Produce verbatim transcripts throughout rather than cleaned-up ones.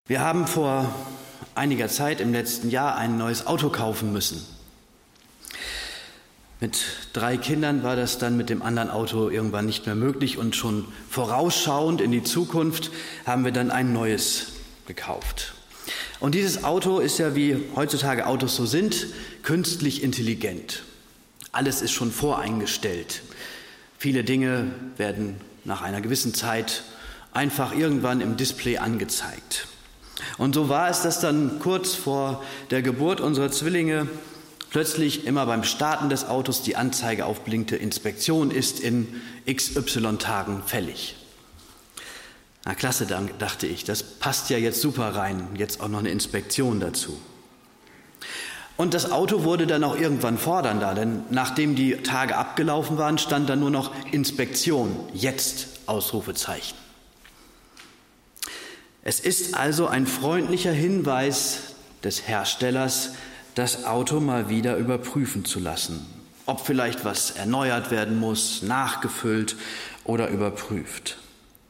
Wir haben vor einiger Zeit im letzten Jahr ein neues Auto kaufen müssen. Mit drei Kindern war das dann mit dem anderen Auto irgendwann nicht mehr möglich und schon vorausschauend in die Zukunft haben wir dann ein neues gekauft. Und dieses Auto ist ja, wie heutzutage Autos so sind, künstlich intelligent. Alles ist schon voreingestellt. Viele Dinge werden nach einer gewissen Zeit einfach irgendwann im Display angezeigt. Und so war es, dass dann kurz vor der Geburt unserer Zwillinge plötzlich immer beim Starten des Autos die Anzeige aufblinkte, Inspektion ist in X Y Tagen fällig. Na klasse, dann dachte ich, das passt ja jetzt super rein, jetzt auch noch eine Inspektion dazu. Und das Auto wurde dann auch irgendwann fordernder, denn nachdem die Tage abgelaufen waren, stand dann nur noch Inspektion, jetzt Ausrufezeichen. Es ist also ein freundlicher Hinweis des Herstellers, das Auto mal wieder überprüfen zu lassen, ob vielleicht was erneuert werden muss, nachgefüllt oder überprüft.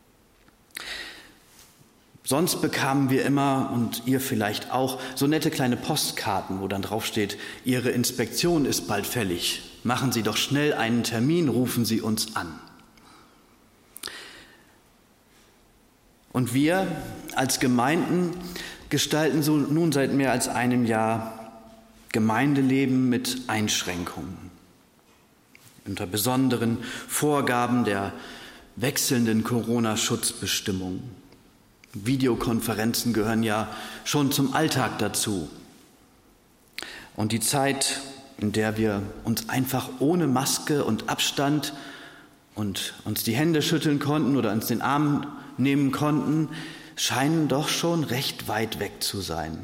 Sonst bekamen wir immer, und ihr vielleicht auch, so nette kleine Postkarten, wo dann drauf steht, Ihre Inspektion ist bald fällig. Machen Sie doch schnell einen Termin, rufen Sie uns an. Und wir als Gemeinden gestalten so nun seit mehr als einem Jahr Gemeindeleben mit Einschränkungen. Unter besonderen Vorgaben der wechselnden Corona-Schutzbestimmungen. Videokonferenzen gehören ja schon zum Alltag dazu. Und die Zeit, in der wir uns einfach ohne Maske und Abstand und uns die Hände schütteln konnten oder uns den Arm nehmen konnten, scheinen doch schon recht weit weg zu sein.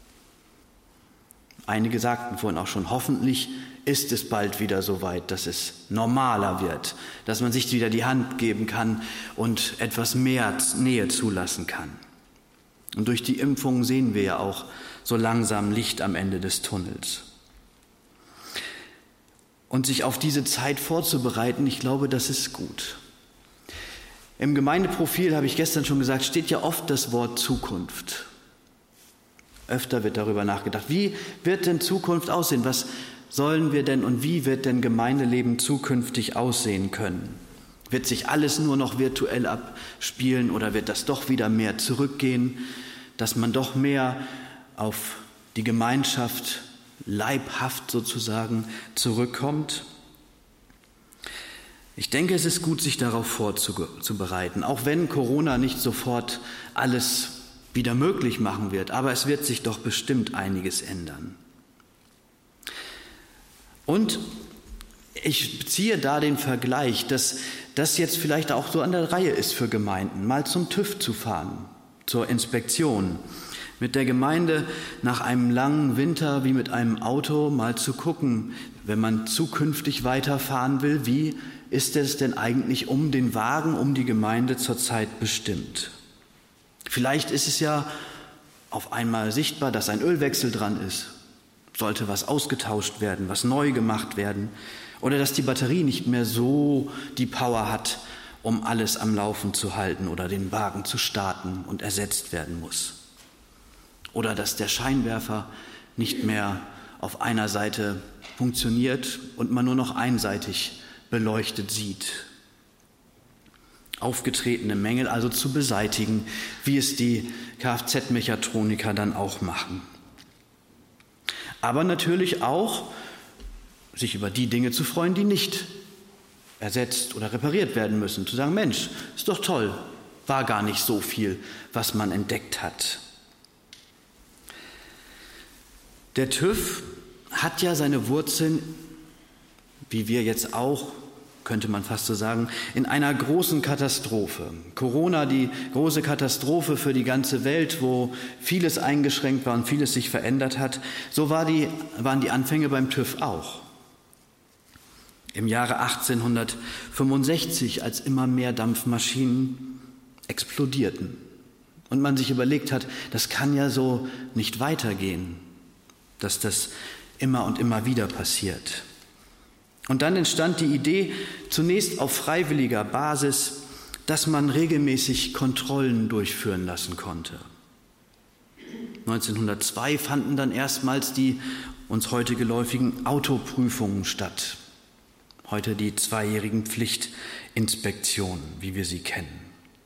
Einige sagten vorhin auch schon, hoffentlich ist es bald wieder so weit, dass es normaler wird, dass man sich wieder die Hand geben kann und etwas mehr Nähe zulassen kann. Und durch die Impfung sehen wir ja auch so langsam Licht am Ende des Tunnels. Und sich auf diese Zeit vorzubereiten, ich glaube, das ist gut. Im Gemeindeprofil, habe ich gestern schon gesagt, steht ja oft das Wort Zukunft. Öfter wird darüber nachgedacht. Wie wird denn Zukunft aussehen? Was sollen wir denn und wie wird denn Gemeindeleben zukünftig aussehen können? Wird sich alles nur noch virtuell abspielen oder wird das doch wieder mehr zurückgehen, dass man doch mehr auf die Gemeinschaft leibhaft sozusagen zurückkommt? Ich denke, es ist gut, sich darauf vorzubereiten, auch wenn Corona nicht sofort alles wieder möglich machen wird, aber es wird sich doch bestimmt einiges ändern. Und ich ziehe da den Vergleich, dass das jetzt vielleicht auch so an der Reihe ist für Gemeinden, mal zum TÜV zu fahren, zur Inspektion, mit der Gemeinde nach einem langen Winter wie mit einem Auto mal zu gucken, wenn man zukünftig weiterfahren will, wie ist es denn eigentlich um den Wagen, um die Gemeinde zurzeit bestimmt? Vielleicht ist es ja auf einmal sichtbar, dass ein Ölwechsel dran ist. Sollte was ausgetauscht werden, was neu gemacht werden. Oder dass die Batterie nicht mehr so die Power hat, um alles am Laufen zu halten oder den Wagen zu starten und ersetzt werden muss. Oder dass der Scheinwerfer nicht mehr auf einer Seite funktioniert und man nur noch einseitig beleuchtet sieht. Aufgetretene Mängel also zu beseitigen, wie es die Kfz-Mechatroniker dann auch machen. Aber natürlich auch, sich über die Dinge zu freuen, die nicht ersetzt oder repariert werden müssen. Zu sagen, Mensch, ist doch toll, war gar nicht so viel, was man entdeckt hat. Der TÜV hat ja seine Wurzeln, wie wir jetzt auch, könnte man fast so sagen, in einer großen Katastrophe. Corona, die große Katastrophe für die ganze Welt, wo vieles eingeschränkt war und vieles sich verändert hat. So war die, waren die Anfänge beim TÜV auch. Im Jahre achtzehnhundertfünfundsechzig, als immer mehr Dampfmaschinen explodierten und man sich überlegt hat, das kann ja so nicht weitergehen, dass das immer und immer wieder passiert. Und dann entstand die Idee, zunächst auf freiwilliger Basis, dass man regelmäßig Kontrollen durchführen lassen konnte. neunzehnhundertzwei fanden dann erstmals die uns heute geläufigen Autoprüfungen statt. Heute die zweijährigen Pflichtinspektionen, wie wir sie kennen.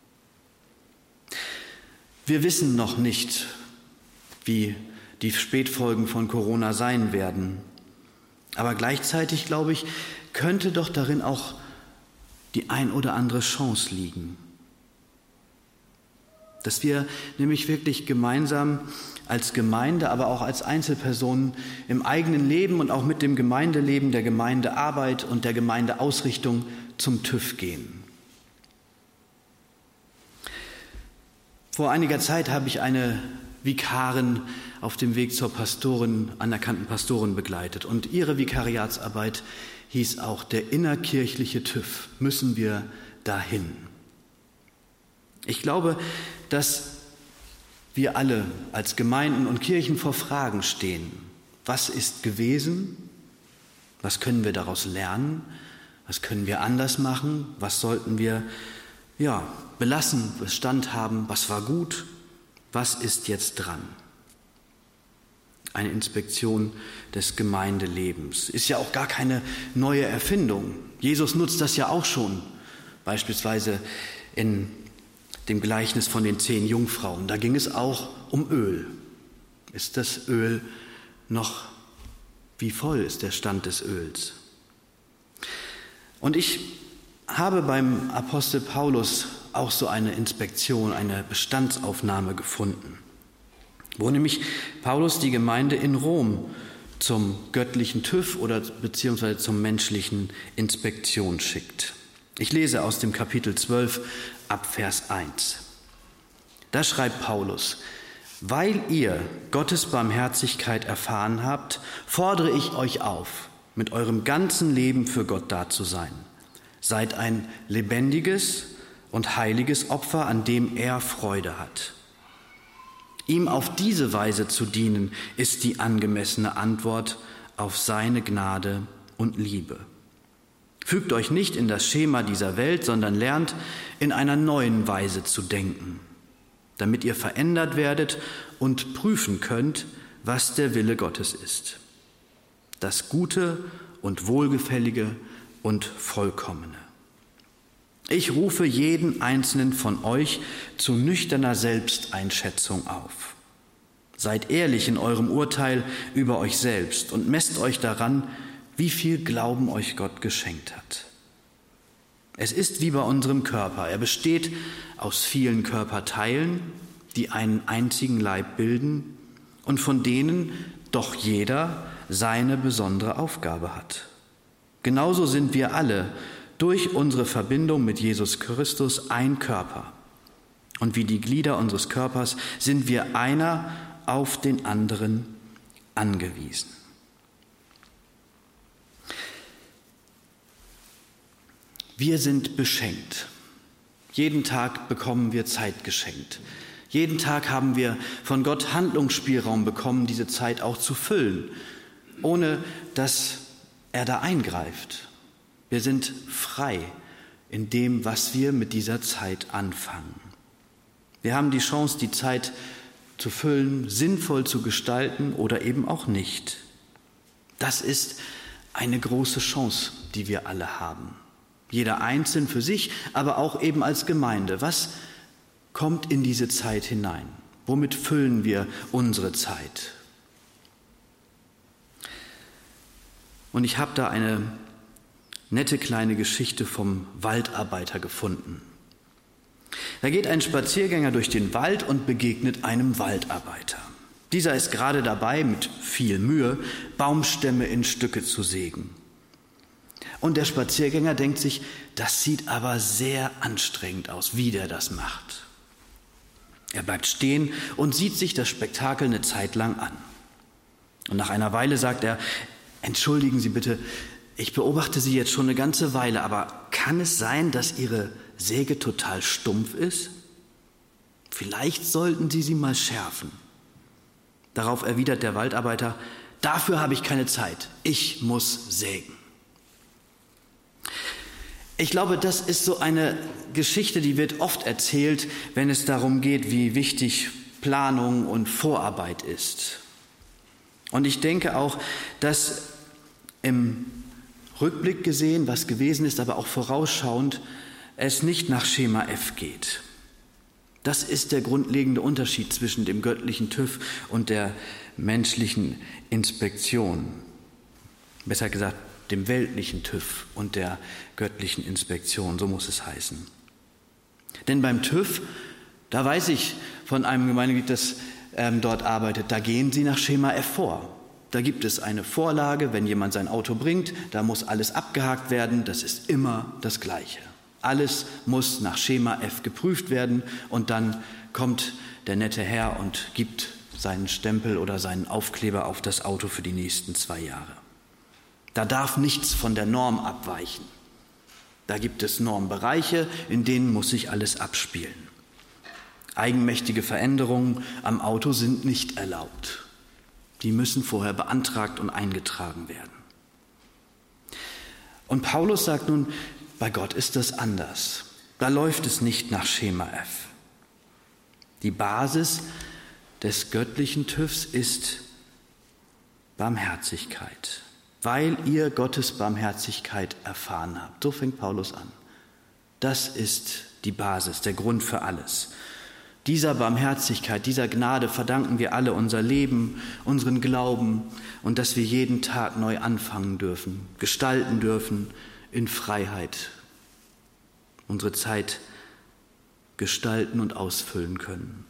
Wir wissen noch nicht, wie die Spätfolgen von Corona sein werden. Aber gleichzeitig, glaube ich, könnte doch darin auch die ein oder andere Chance liegen. Dass wir nämlich wirklich gemeinsam als Gemeinde, aber auch als Einzelpersonen im eigenen Leben und auch mit dem Gemeindeleben, der Gemeindearbeit und der Gemeindeausrichtung zum TÜV gehen. Vor einiger Zeit habe ich eine Vikarin auf dem Weg zur Pastorin, anerkannten Pastorin begleitet. Und ihre Vikariatsarbeit hieß auch der innerkirchliche TÜV. Müssen wir dahin? Ich glaube, dass wir alle als Gemeinden und Kirchen vor Fragen stehen. Was ist gewesen? Was können wir daraus lernen? Was können wir anders machen? Was sollten wir ja, belassen, Bestand haben? Was war gut? Was ist jetzt dran? Eine Inspektion des Gemeindelebens ist ja auch gar keine neue Erfindung. Jesus nutzt das ja auch schon, beispielsweise in dem Gleichnis von den zehn Jungfrauen. Da ging es auch um Öl. Ist das Öl noch, wie voll ist der Stand des Öls? Und ich habe beim Apostel Paulus auch so eine Inspektion, eine Bestandsaufnahme gefunden, wo nämlich Paulus die Gemeinde in Rom zum göttlichen TÜV oder beziehungsweise zum menschlichen Inspektion schickt. Ich lese aus dem Kapitel zwölf ab Vers eins. Da schreibt Paulus: Weil ihr Gottes Barmherzigkeit erfahren habt, fordere ich euch auf, mit eurem ganzen Leben für Gott da zu sein. Seid ein lebendiges und heiliges Opfer, an dem er Freude hat. Ihm auf diese Weise zu dienen, ist die angemessene Antwort auf seine Gnade und Liebe. Fügt euch nicht in das Schema dieser Welt, sondern lernt, in einer neuen Weise zu denken, damit ihr verändert werdet und prüfen könnt, was der Wille Gottes ist. Das Gute und Wohlgefällige und Vollkommene. Ich rufe jeden einzelnen von euch zu nüchterner Selbsteinschätzung auf. Seid ehrlich in eurem Urteil über euch selbst und messt euch daran, wie viel Glauben euch Gott geschenkt hat. Es ist wie bei unserem Körper. Er besteht aus vielen Körperteilen, die einen einzigen Leib bilden und von denen doch jeder seine besondere Aufgabe hat. Genauso sind wir alle durch unsere Verbindung mit Jesus Christus ein Körper. Und wie die Glieder unseres Körpers sind wir einer auf den anderen angewiesen. Wir sind beschenkt. Jeden Tag bekommen wir Zeit geschenkt. Jeden Tag haben wir von Gott Handlungsspielraum bekommen, diese Zeit auch zu füllen, ohne dass er da eingreift. Wir sind frei in dem, was wir mit dieser Zeit anfangen. Wir haben die Chance, die Zeit zu füllen, sinnvoll zu gestalten oder eben auch nicht. Das ist eine große Chance, die wir alle haben. Jeder einzeln für sich, aber auch eben als Gemeinde. Was kommt in diese Zeit hinein? Womit füllen wir unsere Zeit? Und ich habe da eine nette kleine Geschichte vom Waldarbeiter gefunden. Da geht ein Spaziergänger durch den Wald und begegnet einem Waldarbeiter. Dieser ist gerade dabei, mit viel Mühe, Baumstämme in Stücke zu sägen. Und der Spaziergänger denkt sich, das sieht aber sehr anstrengend aus, wie der das macht. Er bleibt stehen und sieht sich das Spektakel eine Zeit lang an. Und nach einer Weile sagt er: Entschuldigen Sie bitte, ich beobachte Sie jetzt schon eine ganze Weile, aber kann es sein, dass Ihre Säge total stumpf ist? Vielleicht sollten Sie sie mal schärfen. Darauf erwidert der Waldarbeiter: Dafür habe ich keine Zeit, ich muss sägen. Ich glaube, das ist so eine Geschichte, die wird oft erzählt, wenn es darum geht, wie wichtig Planung und Vorarbeit ist. Und ich denke auch, dass im Rückblick gesehen, was gewesen ist, aber auch vorausschauend, es nicht nach Schema F geht. Das ist der grundlegende Unterschied zwischen dem göttlichen TÜV und der menschlichen Inspektion. Besser gesagt, dem weltlichen TÜV und der göttlichen Inspektion, so muss es heißen. Denn beim TÜV, da weiß ich von einem Gemeindeglied, das ähm, dort arbeitet, da gehen sie nach Schema F vor. Da gibt es eine Vorlage, wenn jemand sein Auto bringt, da muss alles abgehakt werden, das ist immer das Gleiche. Alles muss nach Schema F geprüft werden und dann kommt der nette Herr und gibt seinen Stempel oder seinen Aufkleber auf das Auto für die nächsten zwei Jahre. Da darf nichts von der Norm abweichen. Da gibt es Normbereiche, in denen muss sich alles abspielen. Eigenmächtige Veränderungen am Auto sind nicht erlaubt. Die müssen vorher beantragt und eingetragen werden. Und Paulus sagt nun, bei Gott ist das anders. Da läuft es nicht nach Schema F. Die Basis des göttlichen TÜVs ist Barmherzigkeit, weil ihr Gottes Barmherzigkeit erfahren habt. So fängt Paulus an. Das ist die Basis, der Grund für alles. Dieser Barmherzigkeit, dieser Gnade verdanken wir alle unser Leben, unseren Glauben und dass wir jeden Tag neu anfangen dürfen, gestalten dürfen in Freiheit, unsere Zeit gestalten und ausfüllen können.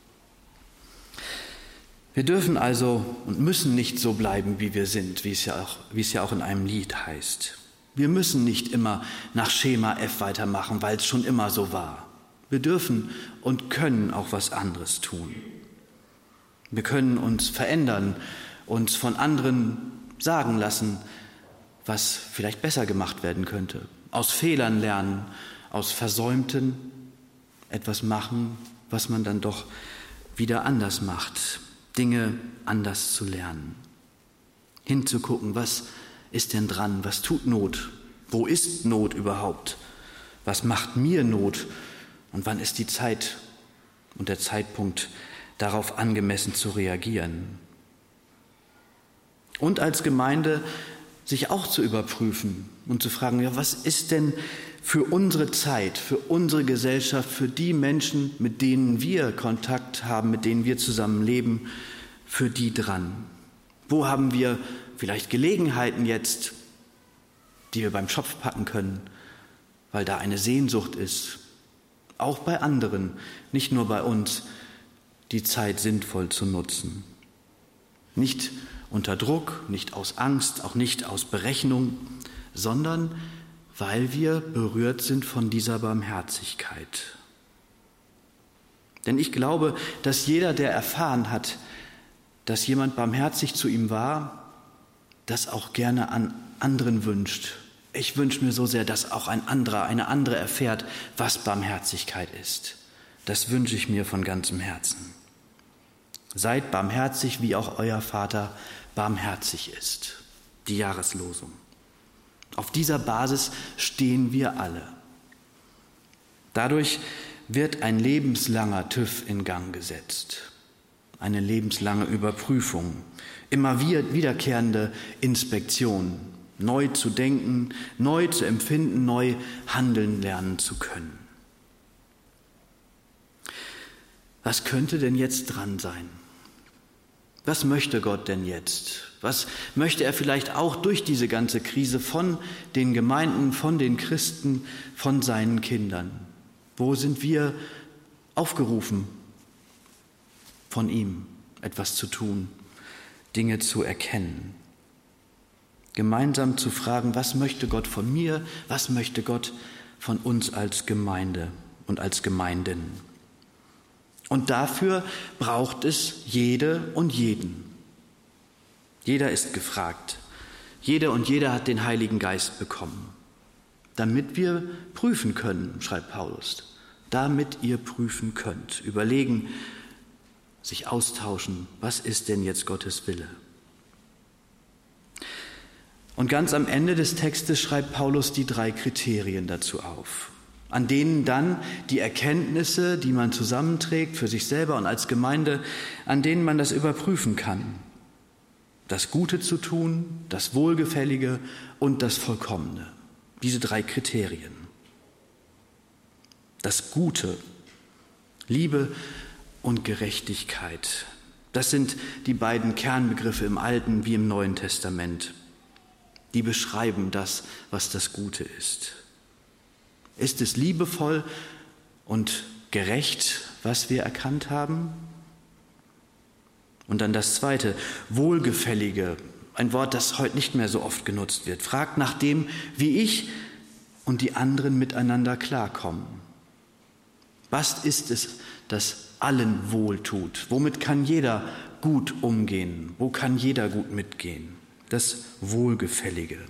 Wir dürfen also und müssen nicht so bleiben, wie wir sind, wie es ja auch, wie es ja auch in einem Lied heißt. Wir müssen nicht immer nach Schema F weitermachen, weil es schon immer so war. Wir dürfen und können auch was anderes tun. Wir können uns verändern, uns von anderen sagen lassen, was vielleicht besser gemacht werden könnte. Aus Fehlern lernen, aus Versäumten etwas machen, was man dann doch wieder anders macht. Dinge anders zu lernen. Hinzugucken, was ist denn dran, was tut Not? Wo ist Not überhaupt? Was macht mir Not? Und wann ist die Zeit und der Zeitpunkt, darauf angemessen zu reagieren? Und als Gemeinde sich auch zu überprüfen und zu fragen, ja, was ist denn für unsere Zeit, für unsere Gesellschaft, für die Menschen, mit denen wir Kontakt haben, mit denen wir zusammen leben, für die dran? Wo haben wir vielleicht Gelegenheiten jetzt, die wir beim Schopf packen können, weil da eine Sehnsucht ist, auch bei anderen, nicht nur bei uns, die Zeit sinnvoll zu nutzen. Nicht unter Druck, nicht aus Angst, auch nicht aus Berechnung, sondern weil wir berührt sind von dieser Barmherzigkeit. Denn ich glaube, dass jeder, der erfahren hat, dass jemand barmherzig zu ihm war, das auch gerne an anderen wünscht. Ich wünsche mir so sehr, dass auch ein anderer, eine andere erfährt, was Barmherzigkeit ist. Das wünsche ich mir von ganzem Herzen. Seid barmherzig, wie auch euer Vater barmherzig ist. Die Jahreslosung. Auf dieser Basis stehen wir alle. Dadurch wird ein lebenslanger TÜV in Gang gesetzt. Eine lebenslange Überprüfung. Immer wieder wiederkehrende Inspektion. Neu zu denken, neu zu empfinden, neu handeln lernen zu können. Was könnte denn jetzt dran sein? Was möchte Gott denn jetzt? Was möchte er vielleicht auch durch diese ganze Krise von den Gemeinden, von den Christen, von seinen Kindern? Wo sind wir aufgerufen, von ihm etwas zu tun, Dinge zu erkennen? Gemeinsam zu fragen, was möchte Gott von mir, was möchte Gott von uns als Gemeinde und als Gemeinden? Und dafür braucht es jede und jeden. Jeder ist gefragt. Jede und jeder hat den Heiligen Geist bekommen, damit wir prüfen können, schreibt Paulus, damit ihr prüfen könnt, überlegen, sich austauschen, was ist denn jetzt Gottes Wille? Und ganz am Ende des Textes schreibt Paulus die drei Kriterien dazu auf. an denen dann die Erkenntnisse, die man zusammenträgt für sich selber und als Gemeinde, an denen man das überprüfen kann. Das Gute zu tun, das Wohlgefällige und das Vollkommene. Diese drei Kriterien. Das Gute, Liebe und Gerechtigkeit. Das sind die beiden Kernbegriffe im Alten wie im Neuen Testament. Die beschreiben das, was das Gute ist. Ist es liebevoll und gerecht, was wir erkannt haben? Und dann das Zweite, Wohlgefällige, ein Wort, das heute nicht mehr so oft genutzt wird. Fragt nach dem, wie ich und die anderen miteinander klarkommen. Was ist es, das allen wohl tut? Womit kann jeder gut umgehen? Wo kann jeder gut mitgehen? Das Wohlgefällige.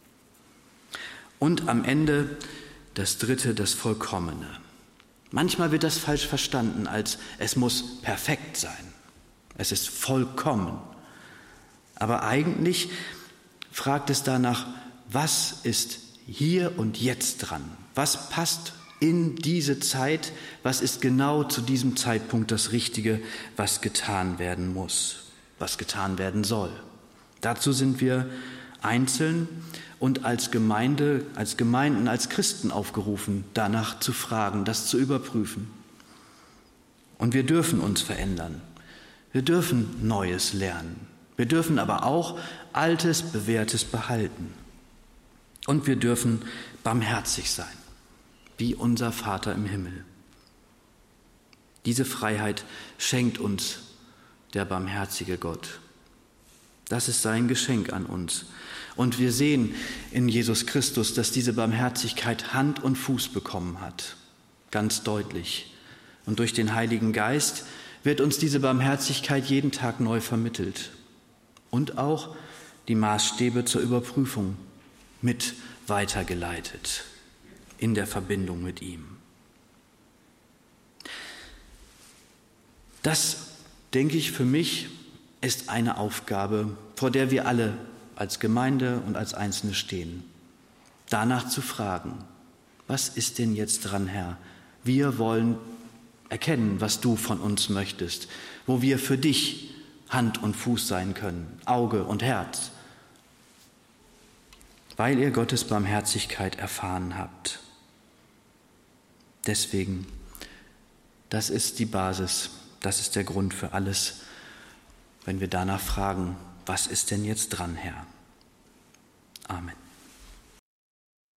Und am Ende das Dritte, das Vollkommene. Manchmal wird das falsch verstanden, als es muss perfekt sein. Es ist vollkommen. Aber eigentlich fragt es danach, was ist hier und jetzt dran? Was passt in diese Zeit? Was ist genau zu diesem Zeitpunkt das Richtige, was getan werden muss, was getan werden soll? Dazu sind wir einzeln und als Gemeinde, als Gemeinden, als Christen aufgerufen, danach zu fragen, das zu überprüfen. Und wir dürfen uns verändern. Wir dürfen Neues lernen. Wir dürfen aber auch Altes, Bewährtes behalten. Und wir dürfen barmherzig sein, wie unser Vater im Himmel. Diese Freiheit schenkt uns der barmherzige Gott. Das ist sein Geschenk an uns. Und wir sehen in Jesus Christus, dass diese Barmherzigkeit Hand und Fuß bekommen hat. Ganz deutlich. Und durch den Heiligen Geist wird uns diese Barmherzigkeit jeden Tag neu vermittelt. Und auch die Maßstäbe zur Überprüfung mit weitergeleitet in der Verbindung mit ihm. Das, denke ich, für mich ist eine Aufgabe, vor der wir alle als Gemeinde und als Einzelne stehen. Danach zu fragen, was ist denn jetzt dran, Herr? Wir wollen erkennen, was du von uns möchtest, wo wir für dich Hand und Fuß sein können, Auge und Herz, weil ihr Gottes Barmherzigkeit erfahren habt. Deswegen, das ist die Basis, das ist der Grund für alles, wenn wir danach fragen, was ist denn jetzt dran, Herr? Amen.